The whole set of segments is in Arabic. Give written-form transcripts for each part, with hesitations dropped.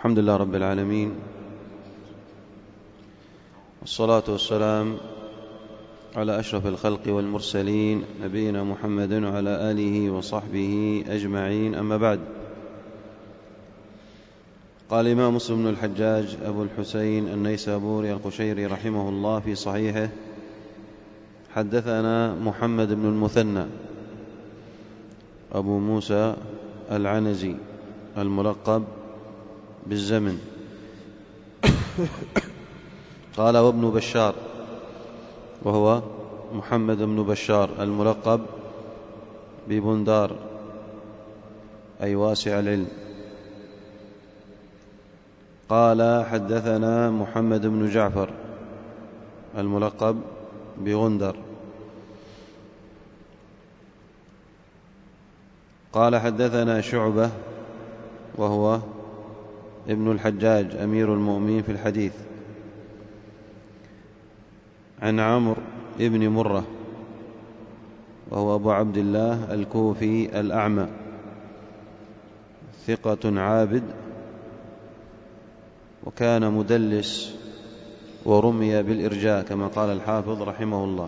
الحمد لله رب العالمين، والصلاة والسلام على أشرف الخلق والمرسلين نبينا محمد وعلى آله وصحبه أجمعين، أما بعد. قال الإمام مسلم بن الحجاج أبو الحسين النيسابوري القشيري رحمه الله في صحيحه: حدثنا محمد بن المثنى أبو موسى العنزي الملقب بالزمن، قال: وابن بشار، وهو محمد بن بشار الملقب ببندار أي واسع العلم، قال: حدثنا محمد بن جعفر الملقب بغندر، قال: حدثنا شعبة، وهو ابن الحجاج أمير المؤمنين في الحديث، عن عمرو ابن مرة، وهو أبو عبد الله الكوفي الأعمى، ثقة عابد، وكان مدلس ورمي بالإرجاء كما قال الحافظ رحمه الله.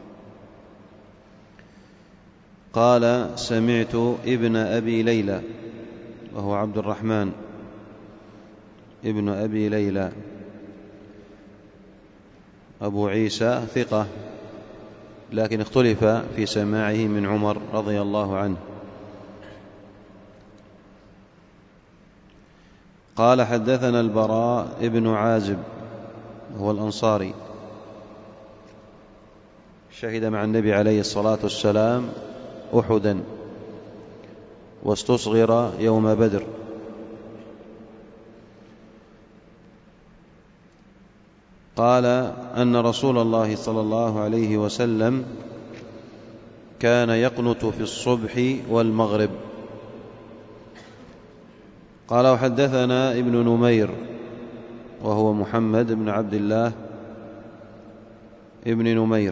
قال: سمعت ابن أبي ليلى، وهو عبد الرحمن ابن أبي ليلى أبو عيسى، ثقة، لكن اختلف في سماعه من عمر رضي الله عنه. قال: حدثنا البراء ابن عازب، وهو الأنصاري، شهد مع النبي عليه الصلاة والسلام أحدا، واستصغر يوم بدر. قال: أن رسول الله صلى الله عليه وسلم كان يقنت في الصبح والمغرب. قال: وحدثنا ابن نمير، وهو محمد بن عبد الله ابن نمير،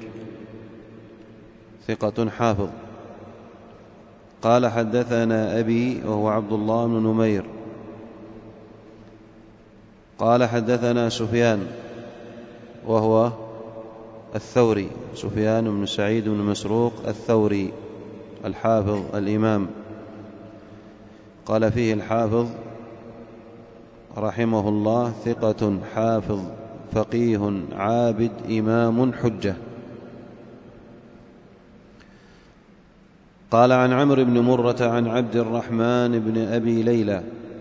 ثقة حافظ، قال: حدثنا أبي، وهو عبد الله بن نمير، قال: حدثنا سفيان، وهو الثوري، سفيان بن سعيد بن مسروق الثوري الحافظ الإمام، قال فيه الحافظ رحمه الله: ثقة حافظ فقيه عابد إمام حجة. قال: عن عمرو بن مرة عن عبد الرحمن بن أبي ليلى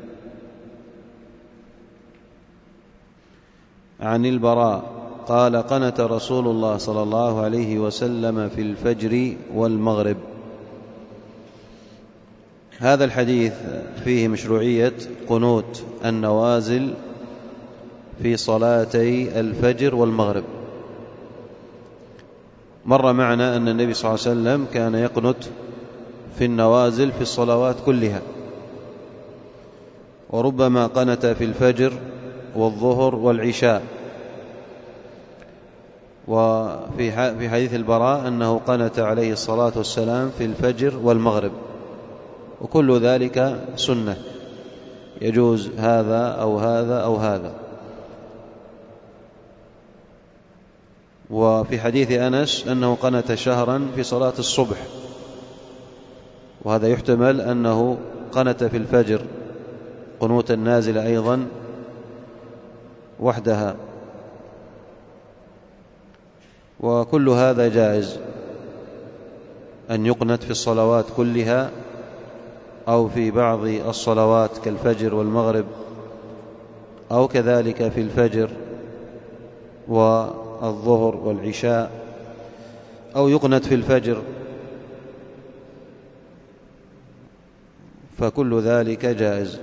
عن البراء قال: قنت رسول الله صلى الله عليه وسلم في الفجر والمغرب. هذا الحديث فيه مشروعية قنوت النوازل في صلاتي الفجر والمغرب. مر معنا أن النبي صلى الله عليه وسلم كان يقنت في النوازل في الصلوات كلها، وربما قنت في الفجر والظهر والعشاء. وفي حديث البراء أنه قنت عليه الصلاة والسلام في الفجر والمغرب، وكل ذلك سنة، يجوز هذا أو هذا أو هذا. وفي حديث أنس أنه قنت شهرا في صلاة الصبح، وهذا يحتمل أنه قنت في الفجر قنوت النازل أيضا وحدها، وكل هذا جائز، أن يقنت في الصلوات كلها أو في بعض الصلوات كالفجر والمغرب، أو كذلك في الفجر والظهر والعشاء، أو يقنت في الفجر، فكل ذلك جائز.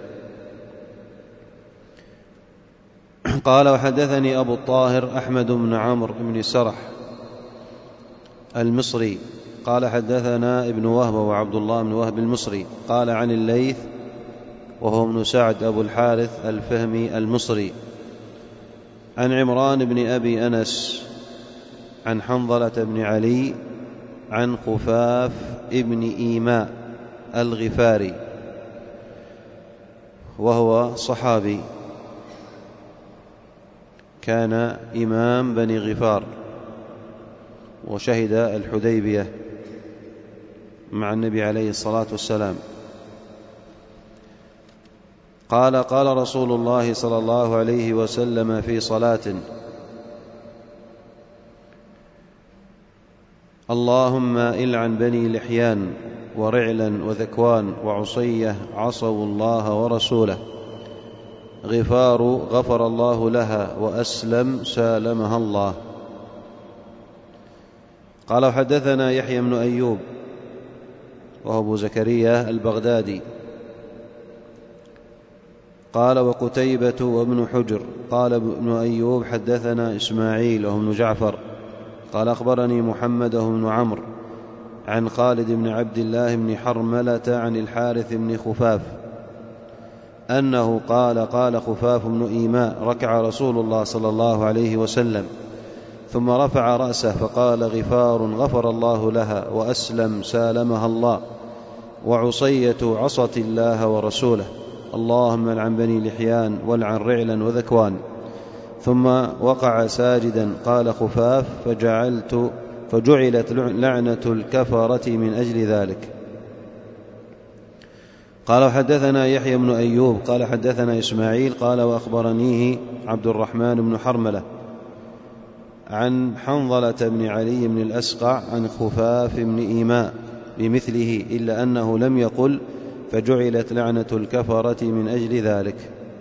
قال: وحدثني أبو الطاهر أحمد بن عمرو بن سرح المصري، قال: حدثنا ابن وهب وعبد الله بن وهب المصري، قال: عن الليث، وهو ابن سعد أبو الحارث الفهمي المصري، عن عمران بن أبي أنس، عن حنظلة بن علي، عن خفاف ابن إيماء الغفاري، وهو صحابي كان إمام بني غفار وشهد الحديبية مع النبي عليه الصلاة والسلام. قال: قال رسول الله صلى الله عليه وسلم في صلاة: اللهم إلعن بني لحيان ورعلا وذكوان وعصية عصوا الله ورسوله، غفار غفر الله لها وأسلم سالمها الله. قال: وحدثنا يحيى بن أيوب وهو أبو زكريا البغدادي قال: وقتيبة وابن حجر. قال ابن أيوب: حدثنا إسماعيل وهو ابن جعفر قال: أخبرني محمد بن عمرو عن خالد بن عبد الله بن حرملة عن الحارث بن خفاف أنه قال: قال خفاف بن إيماء: ركع رسول الله صلى الله عليه وسلم ثم رفع رأسه فقال: غفار غفر الله لها وأسلم سالمها الله، وعصية عصت الله ورسوله، اللهم العن بني لحيان والعن رعلا وذكوان. ثم وقع ساجدا. قال خفاف: فجعلت لعنة الكفرة من أجل ذلك. قال: وحدثنا يحيى بن أيوب قال: حدثنا إسماعيل قال: وأخبرنيه عبد الرحمن بن حرملة عن حنظلة بن علي بن الأسقع عن خفاف بن إيماء بمثله، إلا أنه لم يقل فجعلت لعنة الكفرة من أجل ذلك.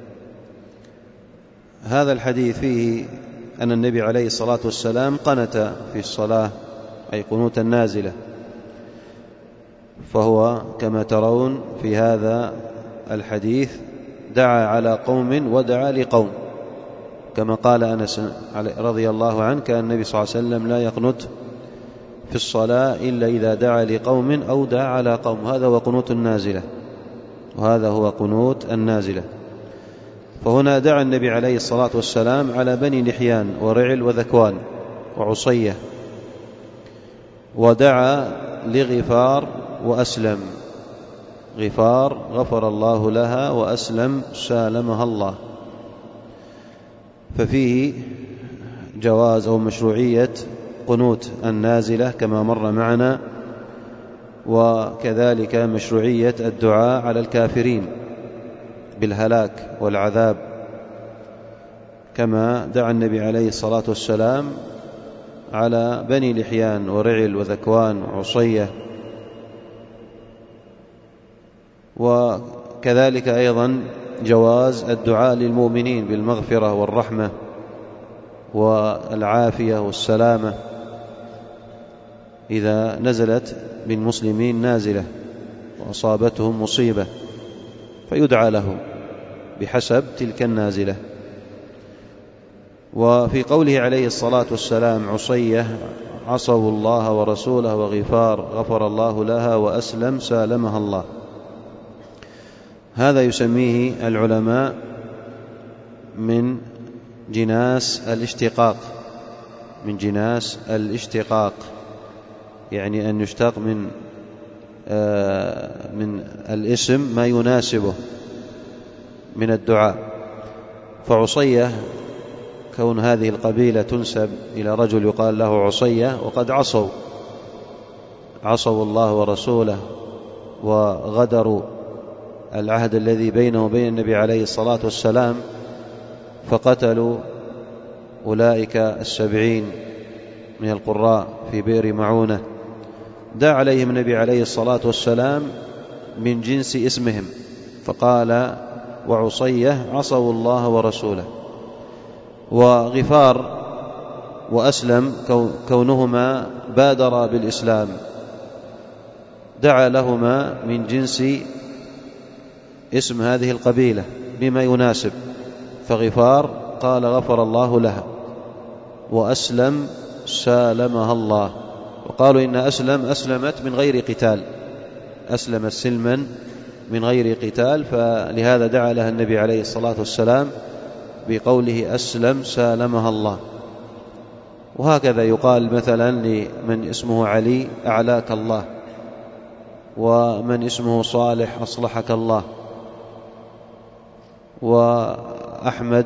هذا الحديث فيه أن النبي عليه الصلاة والسلام قنت في الصلاة، أي قنوت النازلة، فهو كما ترون في هذا الحديث دعا على قوم ودعا لقوم، كما قال أنس رضي الله عنه: كان النبي صلى الله عليه وسلم لا يقنت في الصلاة إلا إذا دعا لقوم أو دعا على قوم. هذا هو قنوت النازلة، وهذا هو قنوت النازلة. فهنا دعا النبي عليه الصلاة والسلام على بني لحيان ورعل وذكوان وعصية، ودعا لغفار وأسلم. غفار غفر الله لها وأسلم سالمها الله. ففيه جواز أو مشروعية قنوت النازلة كما مر معنا، وكذلك مشروعية الدعاء على الكافرين بالهلاك والعذاب، كما دعا النبي عليه الصلاة والسلام على بني لحيان ورعل وذكوان وعصية. وكذلك أيضا جواز الدعاء للمؤمنين بالمغفرة والرحمة والعافية والسلامة إذا نزلت بالمسلمين نازلة وأصابتهم مصيبة، فيدعى لهم بحسب تلك النازلة. وفي قوله عليه الصلاة والسلام: عصية عصوا الله ورسوله، وغفار غفر الله لها وأسلم سالمها الله، هذا يسميه العلماء من جناس الاشتقاق، من جناس الاشتقاق، يعني أن يشتق من الاسم ما يناسبه من الدعاء. فعصية كون هذه القبيلة تنسب إلى رجل يقال له عصية، وقد عصوا الله ورسوله وغدروا العهد الذي بينه وبين النبي عليه الصلاة والسلام، فقتلوا أولئك 70 من القراء في بئر معونة. دعا عليهم النبي عليه الصلاة والسلام من جنس اسمهم، فقال: وعصية عصوا الله ورسوله. وغفار وأسلم كونهما بادرا بالإسلام، دعا لهما من جنس اسم هذه القبيلة بما يناسب، فغفار قال: غفر الله لها، وأسلم سالمها الله. وقالوا إن أسلمت من غير قتال، أسلمت سلما من غير قتال، فلهذا دعا لها النبي عليه الصلاة والسلام بقوله: أسلم سالمها الله. وهكذا يقال مثلا لمن اسمه علي: أعلاك الله، ومن اسمه صالح: أصلحك الله، وأحمد: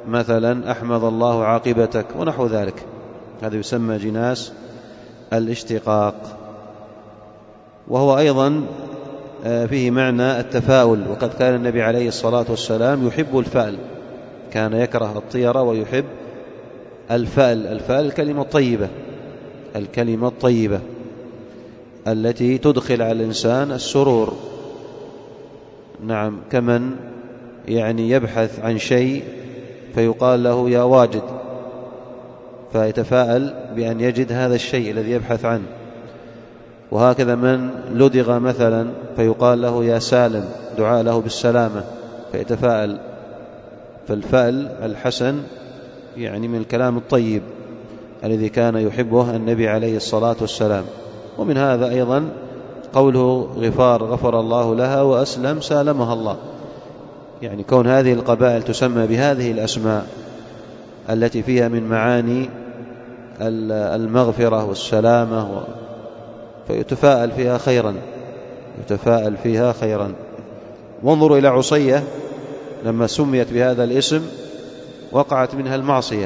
مثلا أحمد الله عاقبتك ونحو ذلك، هذا يسمى جناس الاشتقاق. وهو أيضا فيه معنى التفاؤل، وقد كان النبي عليه الصلاة والسلام يحب الفأل، كان يكره الطيرة ويحب الفأل. الفأل الكلمة الطيبة، الكلمة الطيبة التي تدخل على الإنسان السرور. نعم، كمن يعني يبحث عن شيء فيقال له يا واجد، فيتفاءل بأن يجد هذا الشيء الذي يبحث عنه. وهكذا من لدغ مثلا فيقال له يا سالم، دعاء له بالسلامة فيتفاءل. فالفأل الحسن يعني من الكلام الطيب الذي كان يحبه النبي عليه الصلاة والسلام. ومن هذا أيضا قوله غفار غفر الله لها وأسلم سالمها الله، يعني كون هذه القبائل تسمى بهذه الأسماء التي فيها من معاني المغفرة والسلامة، فيتفاءل فيها خيرا، يتفاءل فيها خيرا. وانظروا إلى عصية لما سميت بهذا الاسم وقعت منها المعصية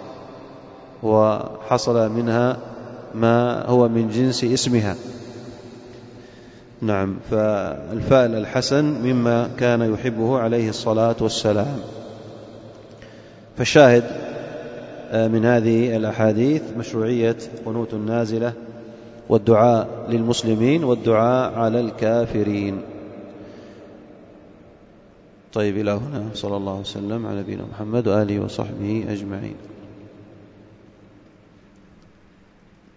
وحصل منها ما هو من جنس اسمها. نعم، فالفأل الحسن مما كان يحبه عليه الصلاة والسلام. فالشاهد من هذه الأحاديث مشروعية قنوت النازلة والدعاء للمسلمين والدعاء على الكافرين. طيب، إلى هنا، صلى الله وسلم على نبينا محمد وآله وصحبه أجمعين.